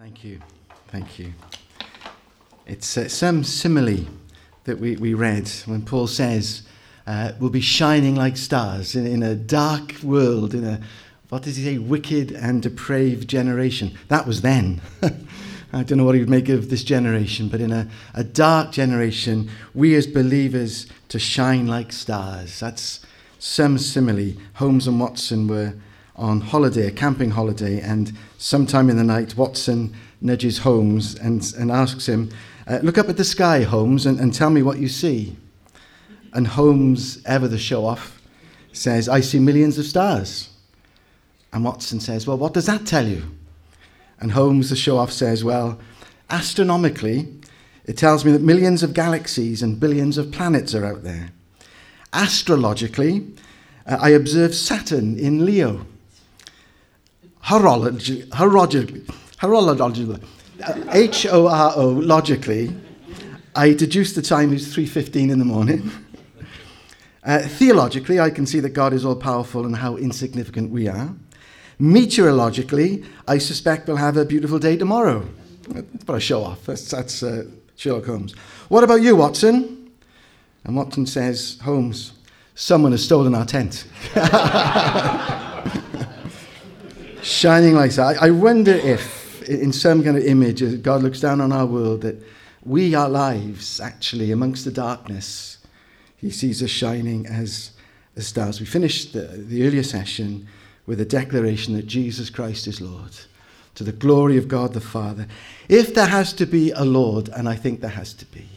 Thank you. Thank you. It's some simile that we read when Paul says, we'll be shining like stars in a dark world, in a, what does he say, wicked and depraved generation. That was then. I don't know what he would make of this generation, but in a dark generation, we as believers to shine like stars. That's some simile. Holmes and Watson were on holiday, a camping holiday, and sometime in the night, Watson nudges Holmes and asks him, look up at the sky, Holmes, and tell me what you see. And Holmes, ever the show-off, says, I see millions of stars. And Watson says, well, what does that tell you? And Holmes, the show-off, says, well, astronomically, it tells me that millions of galaxies and billions of planets are out there. Astrologically, I observe Saturn in Leo. Horologically, H-O-R-O, logically, I deduce the time is 3:15 in the morning. Theologically, I can see that God is all-powerful and how insignificant we are. Meteorologically, I suspect we'll have a beautiful day tomorrow. That's what a show-off. That's Sherlock Holmes. What about you, Watson? And Watson says, Holmes, someone has stolen our tent. Shining like that. I wonder if, in some kind of image, as God looks down on our world, that we, our lives, actually, amongst the darkness, he sees us shining as stars. We finished the earlier session with a declaration that Jesus Christ is Lord, to the glory of God the Father. If there has to be a Lord, and I think there has to be,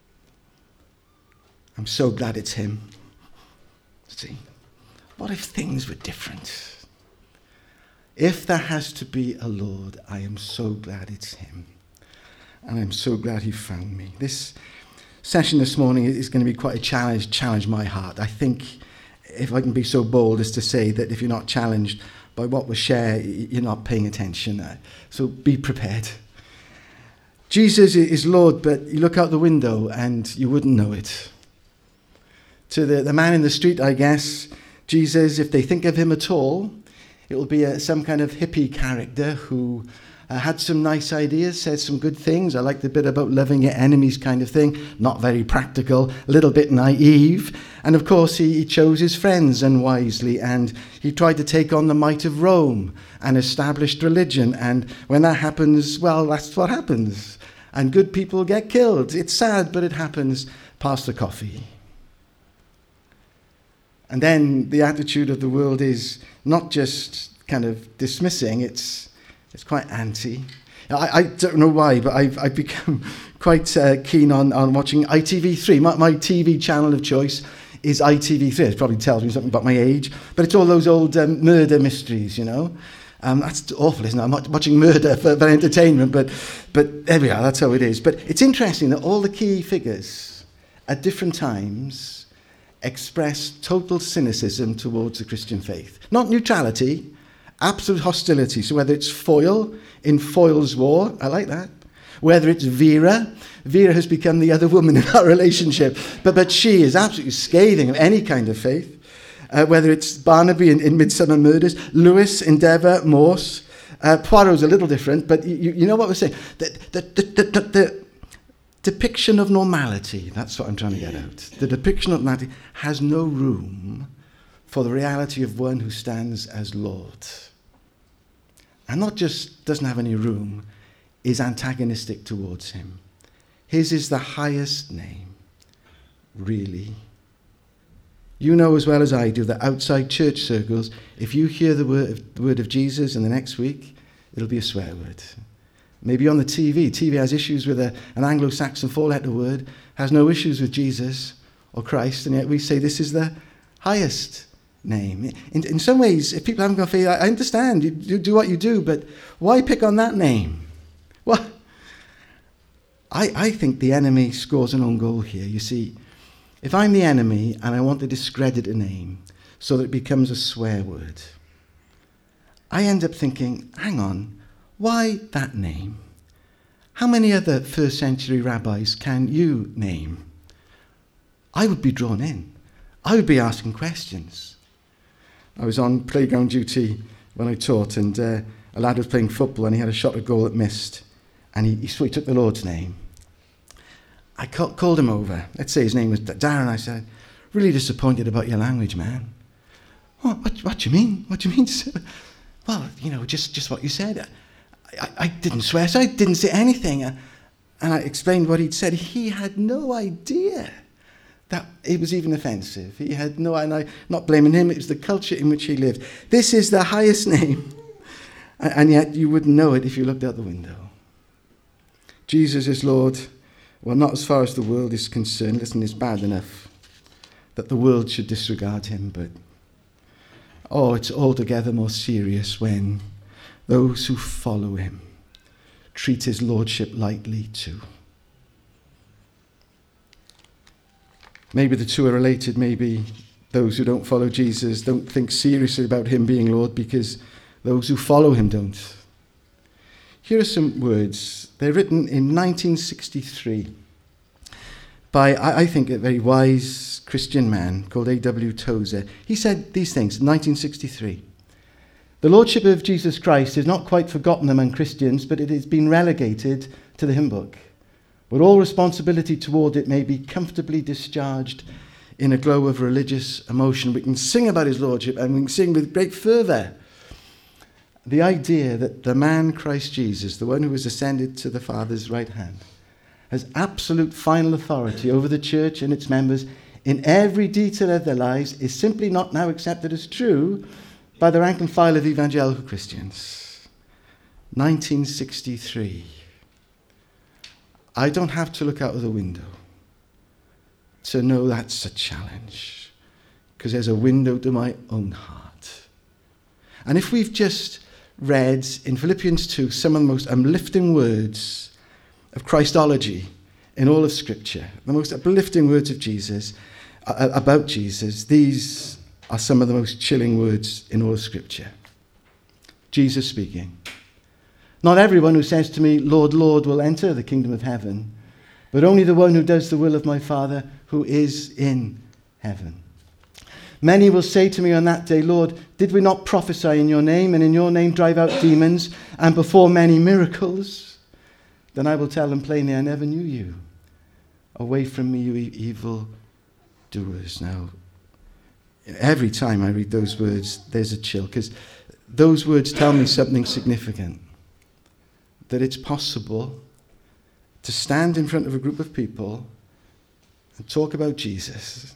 I'm so glad it's him. See, what if things were different? If there has to be a Lord, I am so glad it's him. And I'm so glad he found me. This session this morning is going to be quite a challenge my heart. I think, if I can be so bold as to say that if you're not challenged by what was shared, you're not paying attention. So be prepared. Jesus is Lord, but you look out the window and you wouldn't know it. To the man in the street, I guess, Jesus, if they think of him at all, it will be some kind of hippie character who had some nice ideas, said some good things. I like the bit about loving your enemies kind of thing. Not very practical, a little bit naive. And of course, he chose his friends unwisely, and he tried to take on the might of Rome and established religion. And when that happens, well, that's what happens. And good people get killed. It's sad, but it happens. Pass the coffee. And then the attitude of the world is not just kind of dismissing, it's quite anti. I don't know why, but I've become quite keen on watching ITV3. My TV channel of choice is ITV3. It probably tells me something about my age, but it's all those old murder mysteries, you know. That's awful, isn't it? I'm not watching murder for entertainment, but there we are, that's how it is. But it's interesting that all the key figures at different times express total cynicism towards the Christian faith. Not neutrality, absolute hostility. So whether it's Foyle in Foyle's War, I like that. Whether it's Vera has become the other woman in our relationship, but she is absolutely scathing of any kind of faith. Whether it's Barnaby in Midsummer Murders, Lewis, Endeavour, Morse, Poirot's a little different, but you know what we're saying. The depiction of normality, that's what I'm trying to get at. The depiction of normality has no room for the reality of one who stands as Lord. And not just doesn't have any room, is antagonistic towards him. His is the highest name, really. You know as well as I do that outside church circles, if you hear the word of Jesus in the next week, it'll be a swear word. Maybe on the TV. TV has issues with an Anglo-Saxon four-letter word, has no issues with Jesus or Christ, and yet we say this is the highest name. In some ways, if people haven't got faith, I understand, you do what you do, but why pick on that name? Well, I think the enemy scores an own goal here. You see, if I'm the enemy and I want to discredit a name so that it becomes a swear word, I end up thinking, hang on, why that name? How many other first century rabbis can you name? I would be drawn in. I would be asking questions. I was on playground duty when I taught, and a lad was playing football and he had a shot at goal that missed. And he took the Lord's name. I called him over. Let's say his name was Darren. I said, really disappointed about your language, man. What do you mean? What do you mean? Well, just what you said. I didn't swear, so I didn't say anything. And I explained what he'd said. He had no idea that it was even offensive. He had no, and I'm not blaming him, it was the culture in which he lived. This is the highest name, and yet you wouldn't know it if you looked out the window. Jesus is Lord. Well, not as far as the world is concerned. Listen, it's bad enough that the world should disregard him, but it's altogether more serious when those who follow him treat his lordship lightly too. Maybe the two are related. Maybe those who don't follow Jesus don't think seriously about him being Lord because those who follow him don't. Here are some words. They're written in 1963 by, I think, a very wise Christian man called A.W. Tozer. He said these things in 1963. The Lordship of Jesus Christ is not quite forgotten among Christians, but it has been relegated to the hymn book, where all responsibility toward it may be comfortably discharged in a glow of religious emotion. We can sing about his Lordship, and we can sing with great fervour. The idea that the man Christ Jesus, the one who has ascended to the Father's right hand, has absolute final authority over the church and its members in every detail of their lives is simply not now accepted as true by the rank and file of evangelical Christians. 1963. I don't have to look out of the window to know that's a challenge, because there's a window to my own heart. And if we've just read in Philippians 2 some of the most uplifting words of Christology in all of Scripture, the most uplifting words of Jesus, about Jesus, these are some of the most chilling words in all of Scripture. Jesus speaking. Not everyone who says to me, Lord, Lord, will enter the kingdom of heaven, but only the one who does the will of my Father who is in heaven. Many will say to me on that day, Lord, did we not prophesy in your name, and in your name drive out demons, and perform many miracles? Then I will tell them plainly, I never knew you. Away from me, you evil doers. Now, every time I read those words, there's a chill, because those words tell me something significant. That it's possible to stand in front of a group of people and talk about Jesus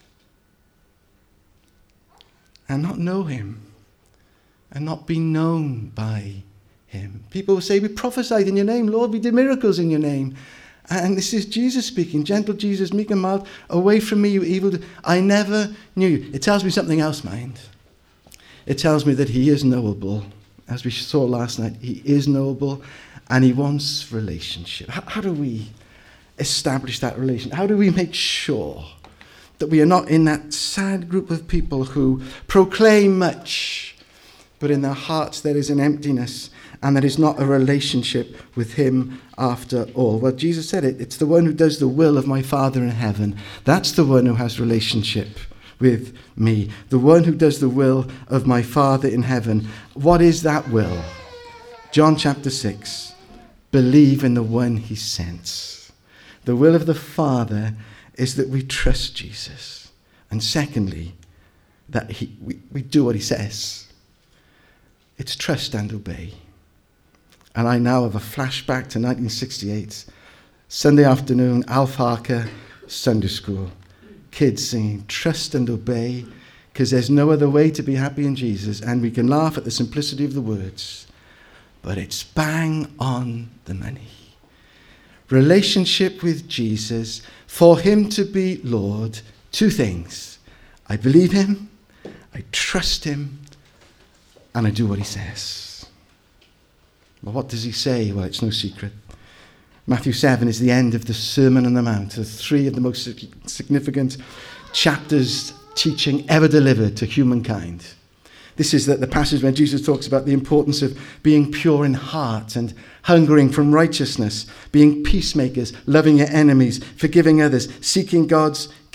and not know him and not be known by him. People will say, we prophesied in your name, Lord, we did miracles in your name. And this is Jesus speaking, gentle Jesus, meek and mild, away from me, you evil. I never knew you. It tells me something else, mind. It tells me that he is knowable. As we saw last night, he is knowable and he wants relationship. How do we establish that relation? How do we make sure that we are not in that sad group of people who proclaim much, but in their hearts there is an emptiness and there is not a relationship with him after all? Well, Jesus said it. It's the one who does the will of my Father in heaven. That's the one who has relationship with me. The one who does the will of my Father in heaven. What is that will? John chapter 6. Believe in the one he sent. The will of the Father is that we trust Jesus. And secondly, that we do what he says. It's trust and obey. And I now have a flashback to 1968. Sunday afternoon, Alf Harker, Sunday school. Kids singing, trust and obey, because there's no other way to be happy in Jesus. And we can laugh at the simplicity of the words, but it's bang on the money. Relationship with Jesus, for him to be Lord, two things. I believe him, I trust him, and I do what he says. Well, what does he say? Well, it's no secret. Matthew 7 is the end of the Sermon on the Mount, the three of the most significant chapters teaching ever delivered to humankind. This is the passage where Jesus talks about the importance of being pure in heart and hungering from righteousness, being peacemakers, loving your enemies, forgiving others, seeking God's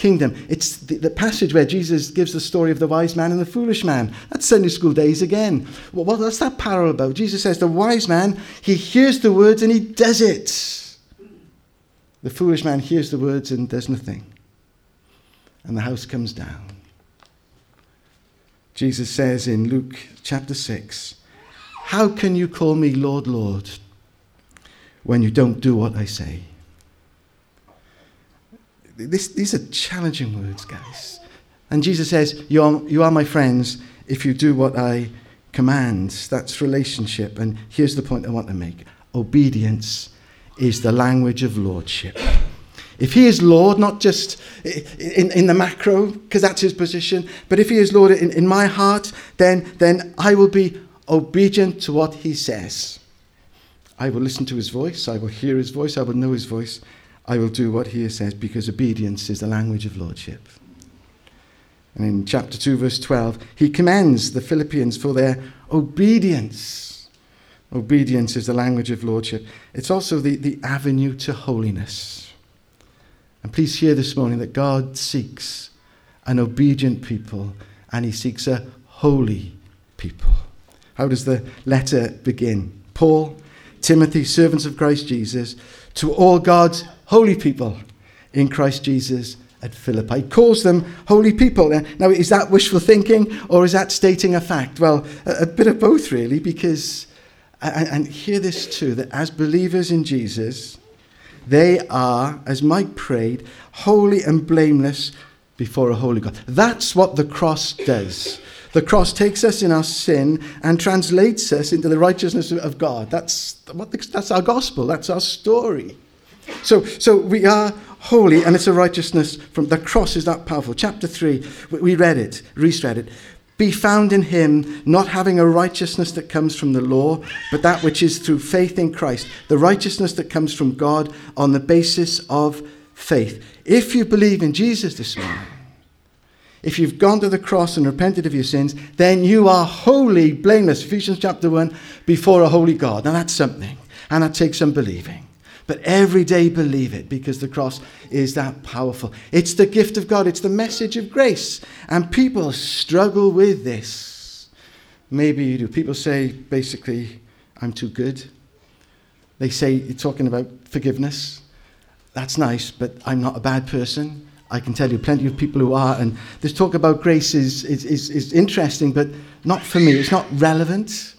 kingdom. It's the passage where Jesus gives the story of the wise man and the foolish man. That's Sunday school days again. What's that parable about? Jesus says the wise man, he hears the words and he does it. The foolish man hears the words and does nothing. And the house comes down. Jesus says in Luke chapter 6, how can you call me Lord, Lord, when you don't do what I say? These are challenging words, guys. And Jesus says, you are my friends if you do what I command. That's relationship. And here's the point I want to make. Obedience is the language of lordship. If he is Lord, not just in the macro, because that's his position, but if he is Lord in my heart, then I will be obedient to what he says. I will listen to his voice. I will hear his voice. I will know his voice. I will do what he says, because obedience is the language of lordship. And in chapter 2, verse 12, he commends the Philippians for their obedience. Obedience is the language of lordship. It's also the avenue to holiness. And please hear this morning that God seeks an obedient people, and he seeks a holy people. How does the letter begin? Paul, Timothy, servants of Christ Jesus, to all God's holy people in Christ Jesus at Philippi. He calls them holy people. Now, is that wishful thinking or is that stating a fact? Well, a bit of both, really, because, and hear this too, that as believers in Jesus, they are, as Mike prayed, holy and blameless before a holy God. That's what the cross does. The cross takes us in our sin and translates us into the righteousness of God. That's our gospel. That's our story. So we are holy, and it's a righteousness from the cross is that powerful. Chapter 3, we read it, reread it. Be found in him, not having a righteousness that comes from the law, but that which is through faith in Christ, the righteousness that comes from God on the basis of faith. If you believe in Jesus this morning, if you've gone to the cross and repented of your sins, then you are holy, blameless, Ephesians chapter 1, before a holy God. Now that's something, and that takes some believing. But every day believe it, because the cross is that powerful. It's the gift of God. It's the message of grace. And people struggle with this. Maybe you do. People say, basically, I'm too good. They say, you're talking about forgiveness. That's nice, but I'm not a bad person. I can tell you plenty of people who are. And this talk about grace is interesting, but not for me. It's not relevant.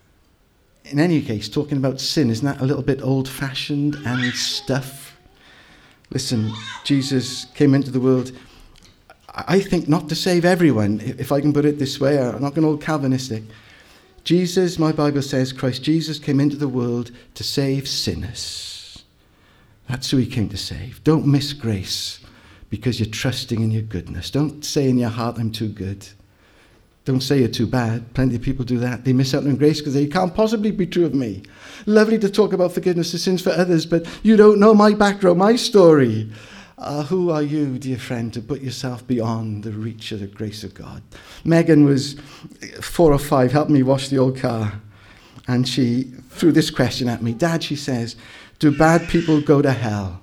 In any case, talking about sin, isn't that a little bit old-fashioned and stuff? Listen, Jesus came into the world, I think, not to save everyone, if I can put it this way. I'm not going all Calvinistic. Jesus, my Bible says, Christ Jesus came into the world to save sinners. That's who he came to save. Don't miss grace because you're trusting in your goodness. Don't say in your heart, I'm too good. Don't say you're too bad. Plenty of people do that. They miss out on grace because they can't possibly be true of me. Lovely to talk about forgiveness of sins for others, but you don't know my background, my story. Who are you, dear friend, to put yourself beyond the reach of the grace of God? Megan was 4 or 5, helped me wash the old car. And she threw this question at me. Dad, she says, do bad people go to hell?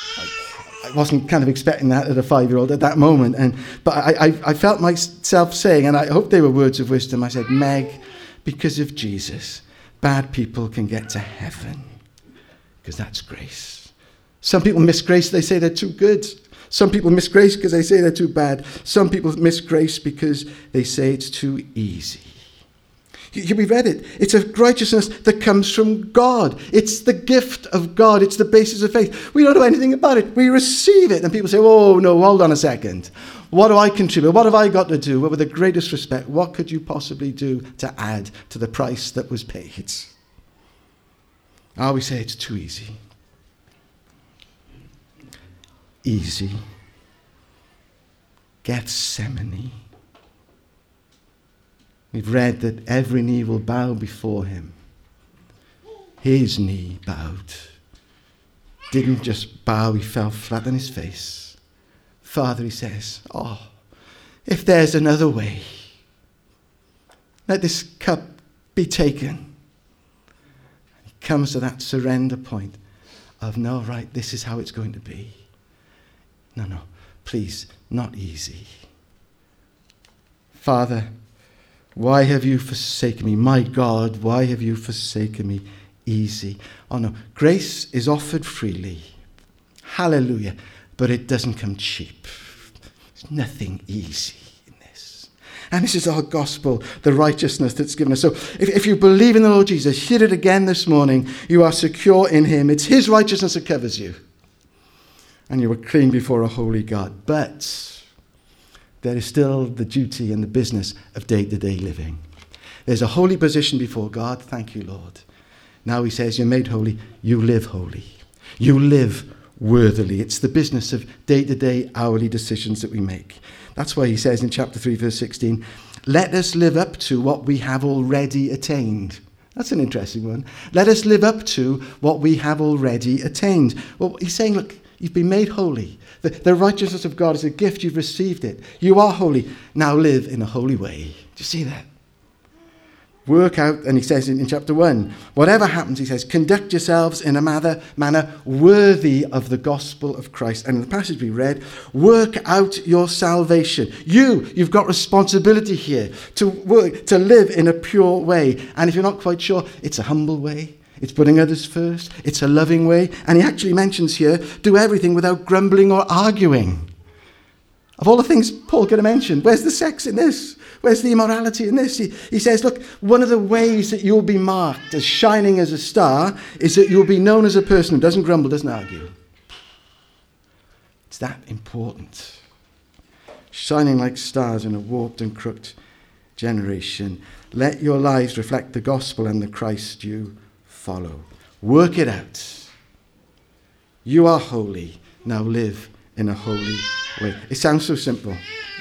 I wasn't kind of expecting that at a 5-year-old at that moment. But I felt myself saying, and I hope they were words of wisdom, I said, Meg, because of Jesus, bad people can get to heaven. Because that's grace. Some people miss grace, they say they're too good. Some people miss grace because they say they're too bad. Some people miss grace because they say it's too easy. We read it. It's a righteousness that comes from God. It's the gift of God. It's the basis of faith. We don't know anything about it. We receive it. And people say, oh, no, hold on a second. What do I contribute? What have I got to do? Well, with the greatest respect, what could you possibly do to add to the price that was paid? We say it's too easy. Easy. Gethsemane. We've read that every knee will bow before him. His knee bowed. Didn't just bow, he fell flat on his face. Father, he says, if there's another way, let this cup be taken. He comes to that surrender point of, no, right, this is how it's going to be. No, please, not easy. Father, why have you forsaken me? My God, why have you forsaken me? Easy. Oh no, grace is offered freely. Hallelujah. But it doesn't come cheap. There's nothing easy in this. And this is our gospel, the righteousness that's given us. So if you believe in the Lord Jesus, hear it again this morning. You are secure in him. It's his righteousness that covers you. And you are clean before a holy God. But there is still the duty and the business of day-to-day living. There's a holy position before God. Thank you, Lord. Now he says, you're made holy. You live holy. You live worthily. It's the business of day-to-day, hourly decisions that we make. That's why he says in chapter 3, verse 16, let us live up to what we have already attained. That's an interesting one. Let us live up to what we have already attained. Well, he's saying, look, you've been made holy. The righteousness of God is a gift. You've received it. You are holy. Now live in a holy way. Do you see that? Work out, and he says in chapter 1, whatever happens, he says, conduct yourselves in a manner worthy of the gospel of Christ. And in the passage we read, work out your salvation. You've got responsibility here to work, to live in a pure way. And if you're not quite sure, it's a humble way. It's putting others first. It's a loving way. And he actually mentions here, do everything without grumbling or arguing. Of all the things Paul could have mentioned, where's the sex in this? Where's the immorality in this? He says, look, one of the ways that you'll be marked as shining as a star is that you'll be known as a person who doesn't grumble, doesn't argue. It's that important. Shining like stars in a warped and crooked generation. Let your lives reflect the gospel and the Christ you follow. Work it out. You are holy. Now live in a holy way. It sounds so simple.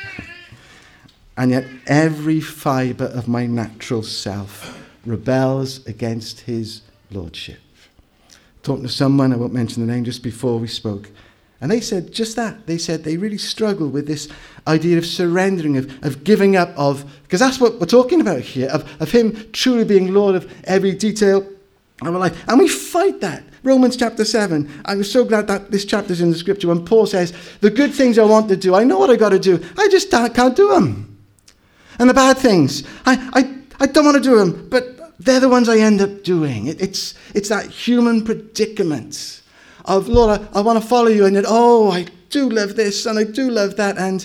And yet every fibre of my natural self rebels against his lordship. Talking to someone, I won't mention the name, just before we spoke. And they said just that. They said they really struggle with this idea of surrendering, of giving up, because that's what we're talking about here, of him truly being Lord of every detail of our life. And we fight that. Romans chapter 7. I'm so glad that this chapter's in the scripture when Paul says, the good things I want to do, I know what I got to do. I just can't do them. And the bad things, I don't want to do them, but they're the ones I end up doing. It's that human predicament of, Lord, I want to follow you, and yet, I do love this, and I do love that, and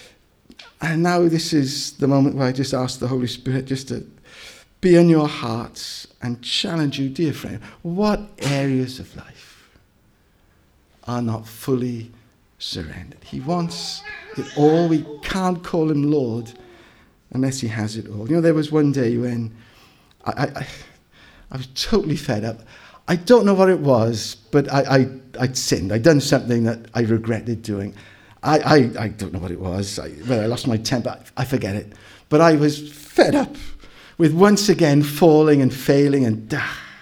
now this is the moment where I just ask the Holy Spirit just to be in your hearts and challenge you, dear friend. What areas of life are not fully surrendered? He wants it all. We can't call him Lord unless he has it all. You know, there was one day when I was totally fed up. I don't know what it was, but I'd sinned. I'd done something that I regretted doing. I don't know what it was. I lost my temper. I forget it. But I was fed up with once again falling and failing and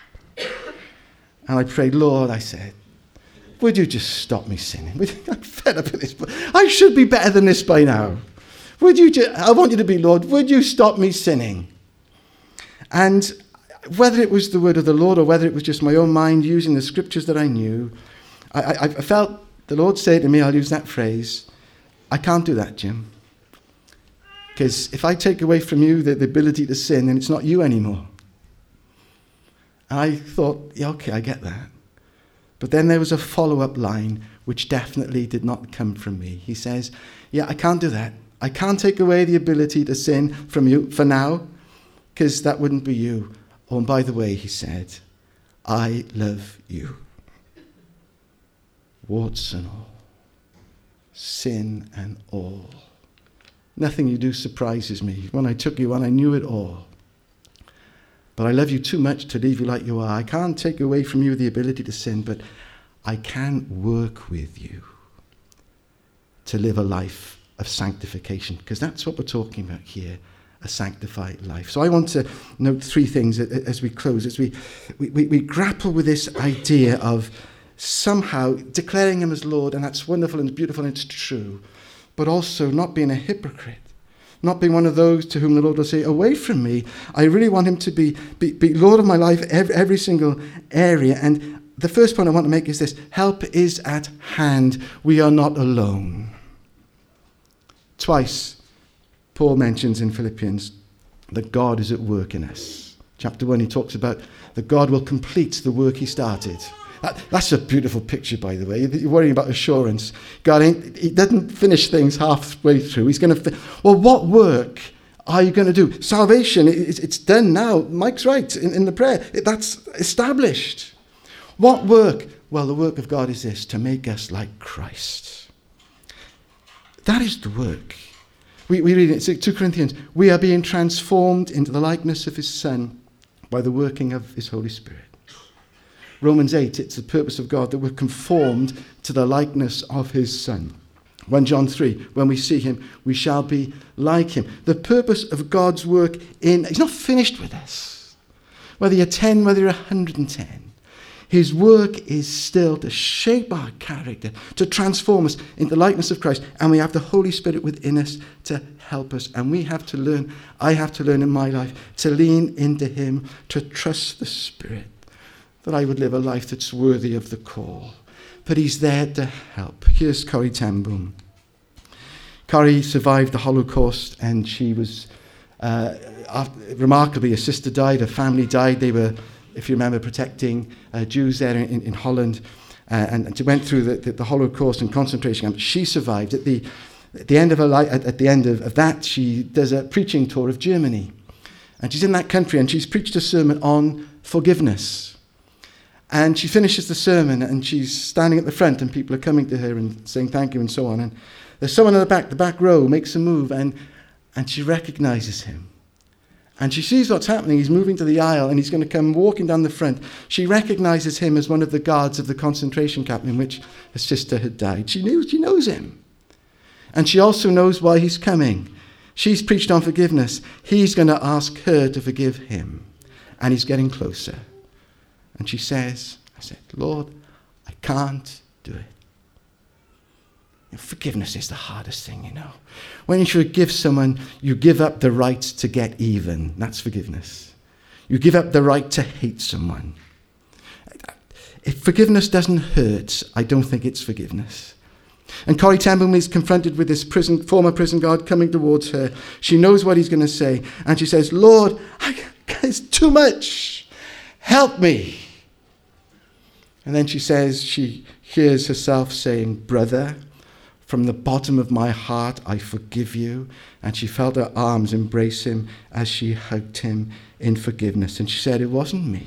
I prayed, Lord, I said, would you just stop me sinning? I'm fed up with this. I should be better than this by now. I want you to be Lord. Would you stop me sinning? And whether it was the word of the Lord or whether it was just my own mind using the scriptures that I knew, I felt the Lord say to me, I'll use that phrase, I can't do that, Jim. Because if I take away from you the ability to sin, then it's not you anymore. And I thought, yeah, okay, I get that. But then there was a follow-up line which definitely did not come from me. He says, yeah, I can't do that. I can't take away the ability to sin from you for now, because that wouldn't be you. Oh, and by the way, he said, I love you. Warts and all. Sin and all. Nothing you do surprises me. When I took you on, I knew it all. But I love you too much to leave you like you are. I can't take away from you the ability to sin, but I can work with you to live a life of sanctification, because that's what we're talking about here, a sanctified life. So I want to note three things as we close, as we grapple with this idea of somehow declaring him as Lord, and that's wonderful and beautiful and it's true, but also not being a hypocrite, not being one of those to whom the Lord will say, away from me. I really want him to be Lord of my life, every single area. And the first point I want to make is this: help is at hand. We are not alone. Twice, Paul mentions in Philippians that God is at work in us. Chapter 1, he talks about that God will complete the work he started. That's a beautiful picture, by the way. You're worrying about assurance. God, he doesn't finish things halfway through. He's going to... Well, what work are you going to do? Salvation, it's done now. Mike's right in the prayer. That's established. What work? Well, the work of God is this, to make us like Christ. That is the work. We read it in 2 Corinthians. We are being transformed into the likeness of his Son by the working of his Holy Spirit. Romans 8, it's the purpose of God that we're conformed to the likeness of his Son. 1 John 3, when we see him, we shall be like him. The purpose of God's work he's not finished with us. Whether you're 10, whether you're 110. His work is still to shape our character, to transform us into the likeness of Christ. And we have the Holy Spirit within us to help us. And we have to learn, I have to learn in my life, to lean into him, to trust the Spirit, that I would live a life that's worthy of the call. But he's there to help. Here's Corrie ten Boom. Corrie survived the Holocaust, and she was, remarkably, her sister died, her family died. They were, if you remember, protecting Jews there in Holland, and she went through the Holocaust and concentration camp. She survived. At the end of her life, at the end of that, she does a preaching tour of Germany, and she's in that country, and she's preached a sermon on forgiveness. And she finishes the sermon, and she's standing at the front, and people are coming to her and saying thank you and so on. And there's someone in the back row makes a move, and she recognizes him. And she sees what's happening. He's moving to the aisle, and he's going to come walking down the front. She recognizes him as one of the guards of the concentration camp in which her sister had died. She knows him. And she also knows why he's coming. She's preached on forgiveness. He's going to ask her to forgive him. And he's getting closer. And she says, Lord, I can't do it. Forgiveness is the hardest thing, you know. When you forgive someone, you give up the right to get even. That's forgiveness. You give up the right to hate someone. If forgiveness doesn't hurt, I don't think it's forgiveness. And Corrie ten Boom is confronted with this former prison guard coming towards her. She knows what he's going to say. And she says, Lord, it's too much. Help me. And then she says, she hears herself saying, brother, from the bottom of my heart, I forgive you. And she felt her arms embrace him as she hugged him in forgiveness. And she said, it wasn't me.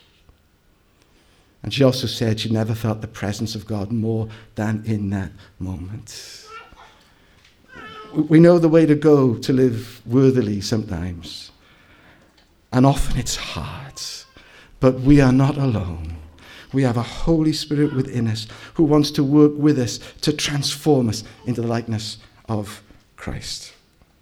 And she also said she never felt the presence of God more than in that moment. We know the way to go to live worthily sometimes. And often it's hard. But we are not alone. We have a Holy Spirit within us who wants to work with us to transform us into the likeness of Christ.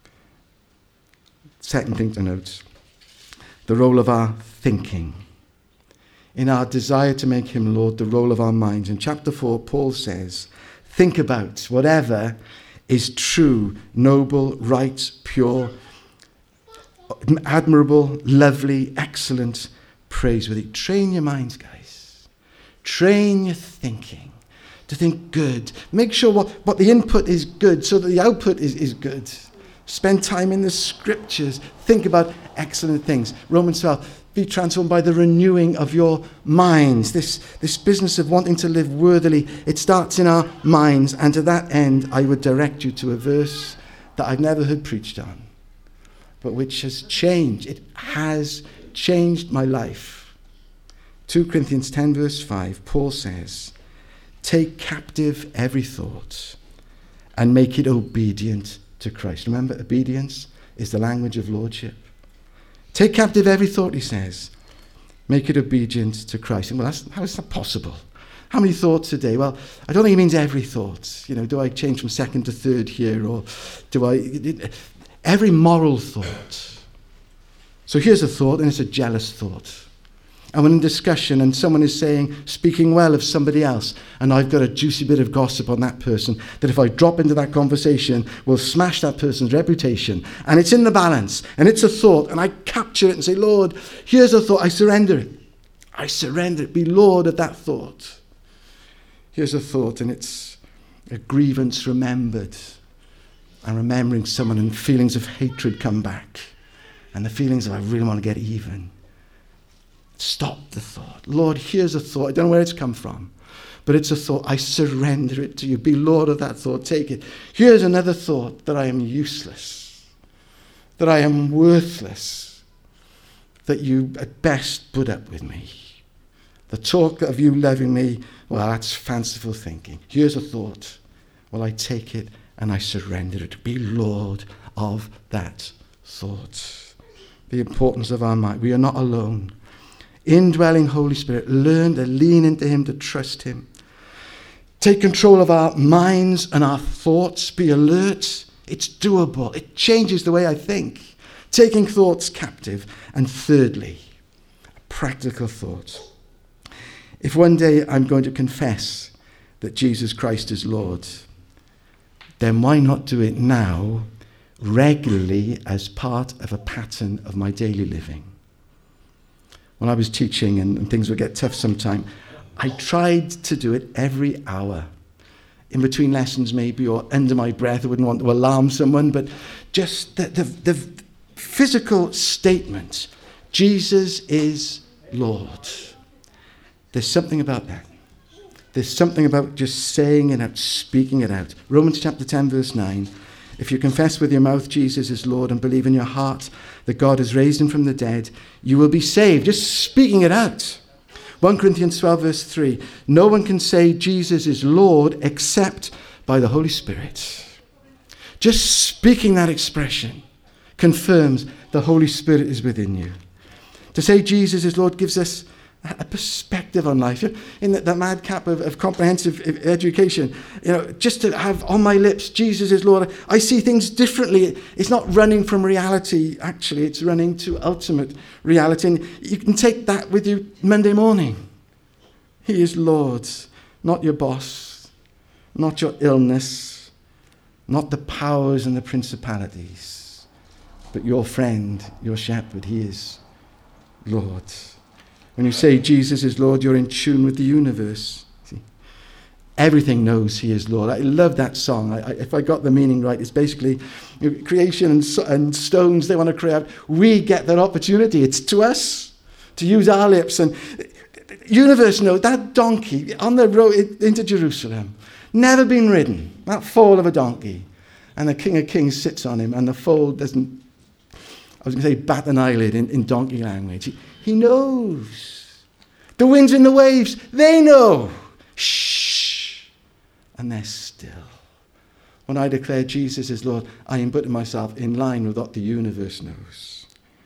Second thing to note, the role of our thinking. In our desire to make him Lord, the role of our minds. In chapter 4, Paul says, think about whatever is true, noble, right, pure, admirable, lovely, excellent, praiseworthy. Train your minds, guys. Train your thinking to think good. Make sure what the input is good so that the output is good. Spend time in the scriptures. Think about excellent things. Romans 12, be transformed by the renewing of your minds. This business of wanting to live worthily, it starts in our minds. And to that end, I would direct you to a verse that I've never heard preached on, but which has changed. It has changed my life. 2 Corinthians 10 verse 5, Paul says, take captive every thought and make it obedient to Christ. Remember, obedience is the language of lordship. Take captive every thought, he says. Make it obedient to Christ. And well, how is that possible? How many thoughts a day? Well, I don't think it means every thought. You know, do I change from second to third here? Or do I... Every moral thought. So here's a thought, and it's a jealous thought. And when in discussion and someone is speaking well of somebody else, and I've got a juicy bit of gossip on that person, that if I drop into that conversation will smash that person's reputation. And it's in the balance, and it's a thought, and I capture it and say, Lord, here's a thought, I surrender it. I surrender it, be Lord of that thought. Here's a thought, and it's a grievance remembered. and remembering someone and feelings of hatred come back and the feelings of I really want to get even. Stop the thought. Lord, here's a thought. I don't know where it's come from, but it's a thought. I surrender it to you. Be Lord of that thought. Take it. Here's another thought, that I am useless, that I am worthless, that you at best put up with me. The talk of you loving me, well, that's fanciful thinking. Here's a thought. Well, I take it and I surrender it. Be Lord of that thought. The importance of our mind. We are not alone. Indwelling Holy Spirit. Learn to lean into him, to trust him. Take control of our minds and our thoughts. Be alert. It's doable. It changes the way I think. Taking thoughts captive. And thirdly, practical thoughts. If one day I'm going to confess that Jesus Christ is Lord, then why not do it now, regularly, as part of a pattern of my daily living? When I was teaching and things would get tough sometime, I tried to do it every hour. In between lessons maybe, or under my breath. I wouldn't want to alarm someone, but just the physical statement, Jesus is Lord. There's something about that. There's something about just saying it out, speaking it out. Romans chapter 10, verse 9. If you confess with your mouth Jesus is Lord and believe in your heart that God has raised him from the dead, you will be saved. Just speaking it out. 1 Corinthians 12, verse 3. No one can say Jesus is Lord except by the Holy Spirit. Just speaking that expression confirms the Holy Spirit is within you. To say Jesus is Lord gives us a perspective on life. In the madcap of comprehensive education, just to have on my lips, Jesus is Lord, I see things differently. It's not running from reality, actually. It's running to ultimate reality. And you can take that with you Monday morning. He is Lord, not your boss, not your illness, not the powers and the principalities, but your friend, your shepherd. He is Lord. When you say Jesus is Lord, you're in tune with the universe. See? Everything knows he is Lord. I love that song. If I got the meaning right, it's basically creation and stones they want to create. We get that opportunity. It's to us to use our lips. And the universe knows that donkey on the road into Jerusalem, never been ridden, that foal of a donkey. And the King of Kings sits on him, and the foal doesn't, I was going to say bat an eyelid in donkey language. He knows. The winds and the waves, they know. Shh. And they're still. When I declare Jesus is Lord, I am putting myself in line with what the universe knows.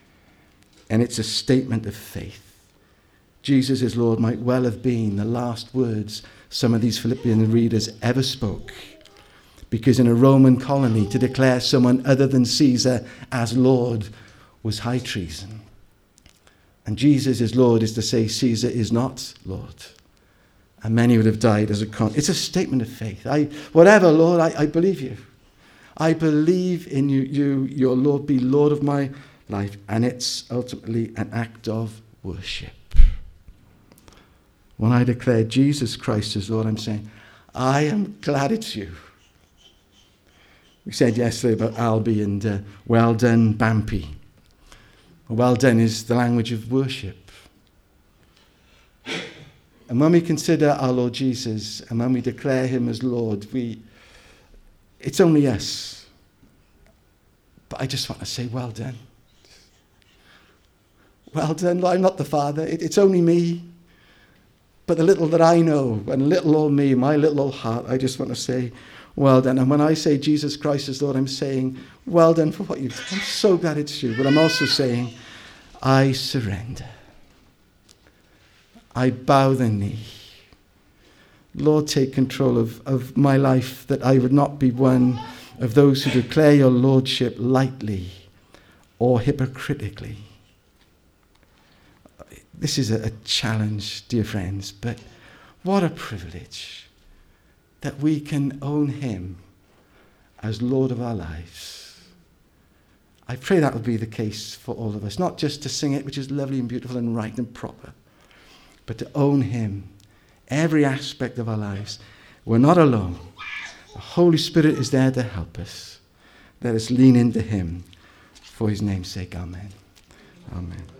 And it's a statement of faith. Jesus is Lord might well have been the last words some of these Philippian readers ever spoke. Because in a Roman colony, to declare someone other than Caesar as Lord was high treason. And Jesus is Lord is to say Caesar is not Lord. And many would have died as a it's a statement of faith. Whatever, Lord, I believe you. I believe in you, your Lord, be Lord of my life. And it's ultimately an act of worship. When I declare Jesus Christ as Lord, I'm saying, I am glad it's you. We said yesterday about Albi and well done, Bampi. Well done is the language of worship. And when we consider our Lord Jesus and when we declare him as Lord, it's only us. But I just want to say, well done. Well done. I'm not the Father. It's only me. But the little that I know, and little old me, my little old heart, I just want to say, well done. And when I say Jesus Christ is Lord, I'm saying, well done for what you've done. I'm so glad it's you. But I'm also saying, I surrender. I bow the knee. Lord, take control of my life, that I would not be one of those who declare your lordship lightly or hypocritically. This is a challenge, dear friends, but what a privilege that we can own him as Lord of our lives. I pray that would be the case for all of us, not just to sing it, which is lovely and beautiful and right and proper, but to own him, every aspect of our lives. We're not alone. The Holy Spirit is there to help us. let us lean into him for his name's sake. Amen. Amen.